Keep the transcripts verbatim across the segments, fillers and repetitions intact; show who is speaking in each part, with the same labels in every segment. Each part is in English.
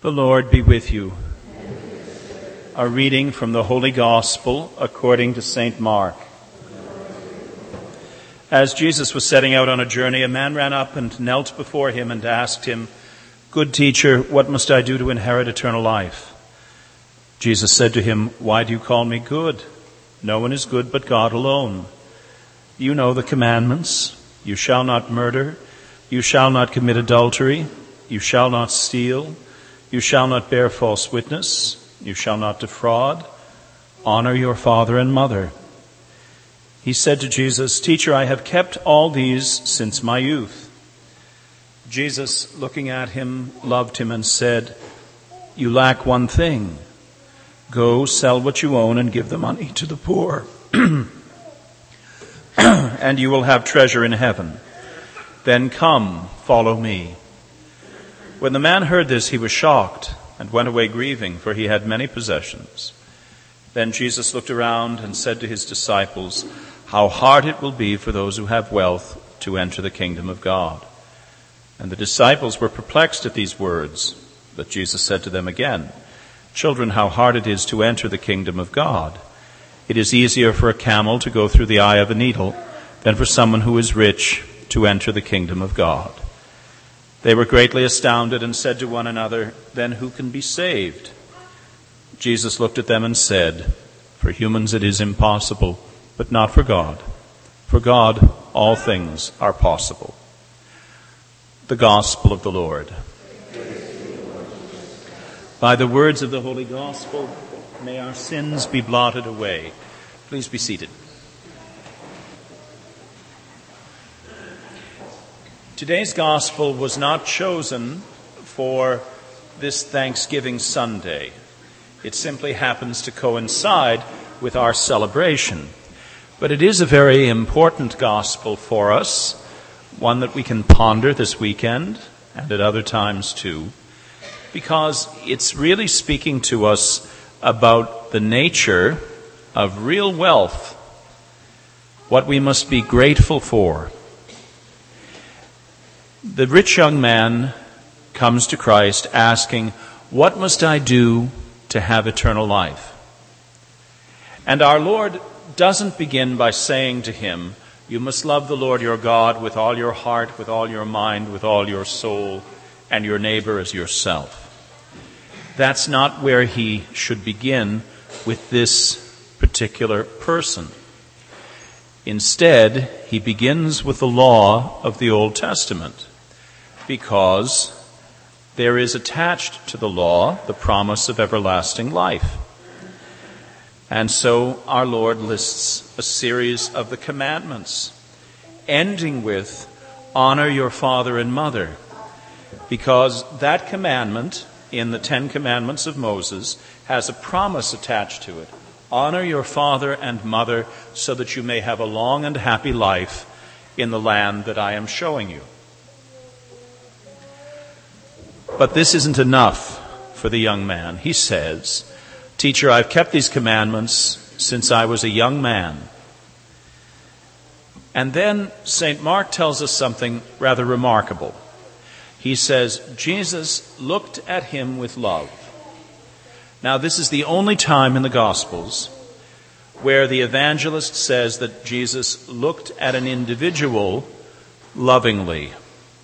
Speaker 1: The Lord be with you. A reading from the Holy Gospel according to Saint Mark. As Jesus was setting out on a journey, a man ran up and knelt before him and asked him, "Good teacher, what must I do to inherit eternal life?" Jesus said to him, "Why do you call me good? No one is good but God alone. You know the commandments. You shall not murder. You shall not commit adultery. You shall not steal. You shall not bear false witness. You shall not defraud. Honor your father and mother." He said to Jesus, "Teacher, I have kept all these since my youth." Jesus, looking at him, loved him and said, "You lack one thing. Go, sell what you own and give the money to the poor, and you will have treasure in heaven. Then come, follow me." When the man heard this, he was shocked and went away grieving, for he had many possessions. Then Jesus looked around and said to his disciples, "How hard it will be for those who have wealth to enter the kingdom of God." And the disciples were perplexed at these words. But Jesus said to them again, "Children, how hard it is to enter the kingdom of God. It is easier for a camel to go through the eye of a needle than for someone who is rich to enter the kingdom of God." They were greatly astounded and said to one another, "Then who can be saved?" Jesus looked at them and said, "For humans it is impossible, but not for God. For God all things are possible." The Gospel of the Lord. By the words of the Holy Gospel, may our sins be blotted away. Please be seated. Today's Gospel was not chosen for this Thanksgiving Sunday. It simply happens to coincide with our celebration. But it is a very important Gospel for us, one that we can ponder this weekend and at other times too, because it's really speaking to us about the nature of real wealth, what we must be grateful for. The rich young man comes to Christ asking, "What must I do to have eternal life?" And our Lord doesn't begin by saying to him, "You must love the Lord your God with all your heart, with all your mind, with all your soul, and your neighbor as yourself." That's not where he should begin with this particular person. Instead, he begins with the law of the Old Testament, because there is attached to the law the promise of everlasting life. And so our Lord lists a series of the commandments, ending with, "Honor your father and mother," because that commandment in the Ten Commandments of Moses has a promise attached to it. Honor your father and mother so that you may have a long and happy life in the land that I am showing you. But this isn't enough for the young man. He says, "Teacher, I've kept these commandments since I was a young man." And then Saint Mark tells us something rather remarkable. He says, Jesus looked at him with love. Now, this is the only time in the Gospels where the evangelist says that Jesus looked at an individual lovingly.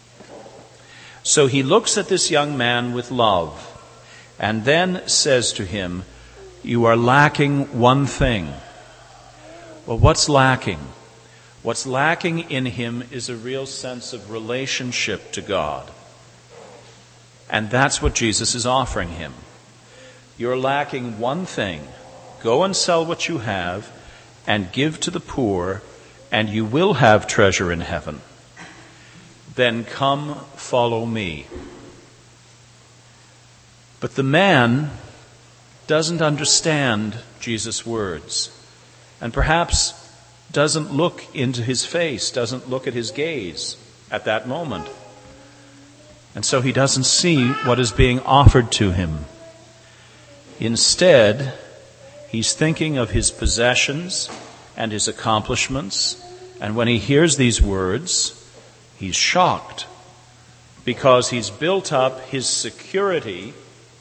Speaker 1: So he looks at this young man with love and then says to him, "You are lacking one thing." Well, what's lacking? What's lacking in him is a real sense of relationship to God. And that's what Jesus is offering him. You're lacking one thing. Go and sell what you have and give to the poor, and you will have treasure in heaven. Then come, follow me. But the man doesn't understand Jesus' words, and perhaps doesn't look into his face, doesn't look at his gaze at that moment. And so he doesn't see what is being offered to him. Instead, he's thinking of his possessions and his accomplishments, and when he hears these words, he's shocked, because he's built up his security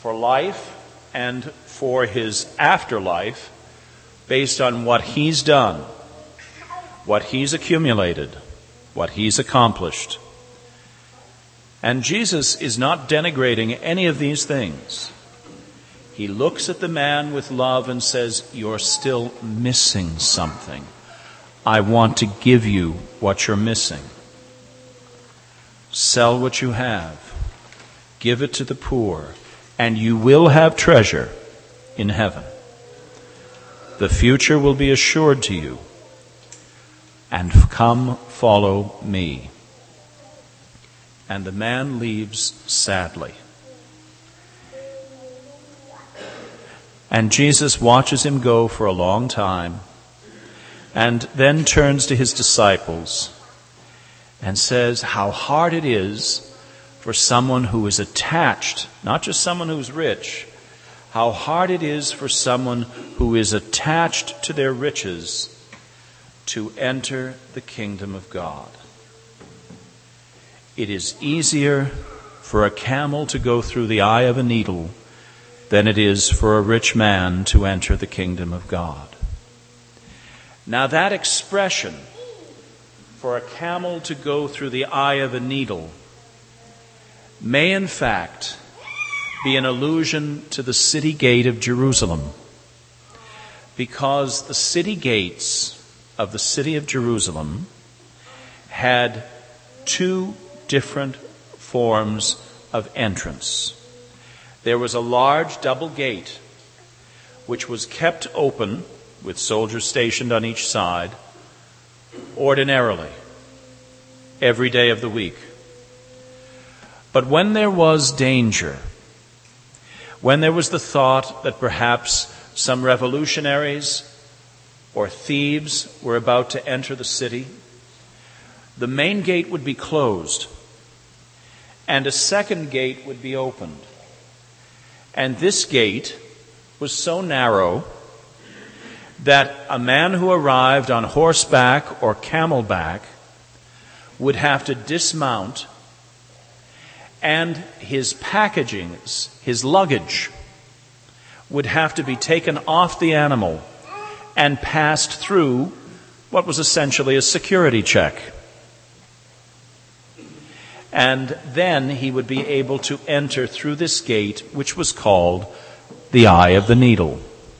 Speaker 1: for life and for his afterlife based on what he's done, what he's accumulated, what he's accomplished. And Jesus is not denigrating any of these things. He looks at the man with love and says, "You're still missing something. I want to give you what you're missing. Sell what you have. Give it to the poor, and you will have treasure in heaven. The future will be assured to you. And come, follow me." And the man leaves sadly. And Jesus watches him go for a long time, and then turns to his disciples and says how hard it is for someone who is attached, not just someone who's rich, how hard it is for someone who is attached to their riches to enter the kingdom of God. It is easier for a camel to go through the eye of a needle than it is for a rich man to enter the kingdom of God. Now that expression, for a camel to go through the eye of a needle, may in fact be an allusion to the city gate of Jerusalem, because the city gates of the city of Jerusalem had two different forms of entrance. There was a large double gate which was kept open with soldiers stationed on each side ordinarily every day of the week. But when there was danger, when there was the thought that perhaps some revolutionaries or thieves were about to enter the city, the main gate would be closed and a second gate would be opened. And this gate was so narrow that a man who arrived on horseback or camelback would have to dismount, and his packagings, his luggage, would have to be taken off the animal and passed through what was essentially a security check. And then he would be able to enter through this gate, which was called the Eye of the Needle.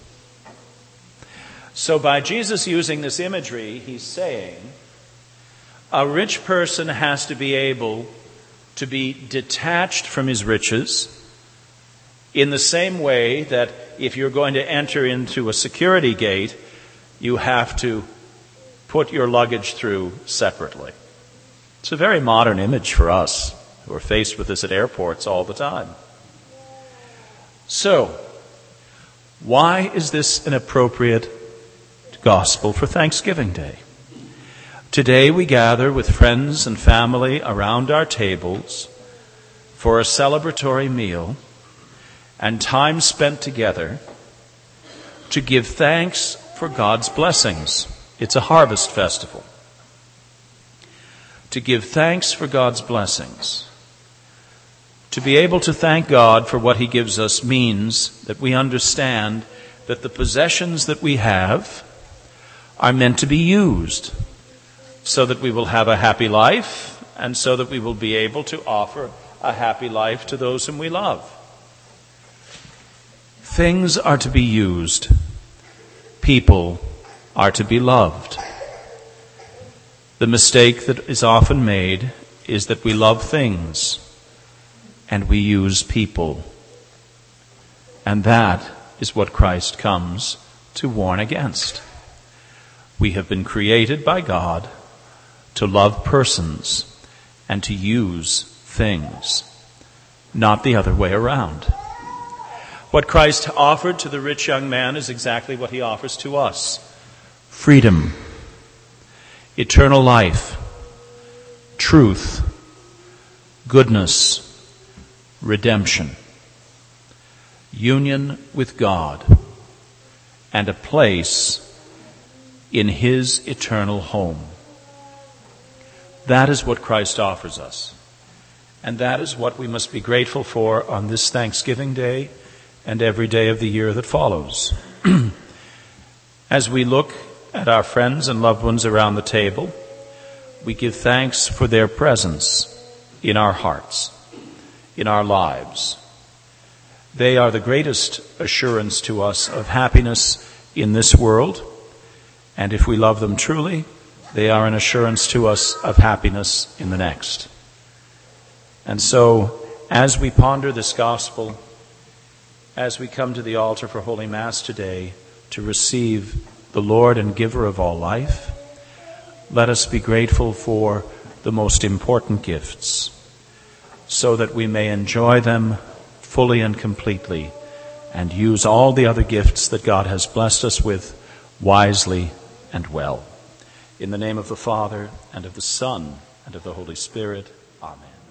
Speaker 1: So by Jesus using this imagery, he's saying a rich person has to be able to be detached from his riches in the same way that if you're going to enter into a security gate, you have to put your luggage through separately. It's a very modern image for us who are faced with this at airports all the time. So, why is this an appropriate gospel for Thanksgiving Day? Today we gather with friends and family around our tables for a celebratory meal and time spent together to give thanks for God's blessings. It's a harvest festival. To give thanks for God's blessings. To be able to thank God for what he gives us means that we understand that the possessions that we have are meant to be used so that we will have a happy life and so that we will be able to offer a happy life to those whom we love. Things are to be used. People are to be loved. The mistake that is often made is that we love things and we use people. And that is what Christ comes to warn against. We have been created by God to love persons and to use things, not the other way around. What Christ offered to the rich young man is exactly what he offers to us. Freedom, eternal life, truth, goodness, redemption, union with God, and a place in his eternal home. That is what Christ offers us. And that is what we must be grateful for on this Thanksgiving Day and every day of the year that follows. As we look at our friends and loved ones around the table, we give thanks for their presence in our hearts, in our lives. They are the greatest assurance to us of happiness in this world, and if we love them truly, they are an assurance to us of happiness in the next. And so, as we ponder this gospel, as we come to the altar for Holy Mass today to receive the Lord and giver of all life, let us be grateful for the most important gifts, so that we may enjoy them fully and completely and use all the other gifts that God has blessed us with wisely and well. In the name of the Father, and of the Son, and of the Holy Spirit, Amen.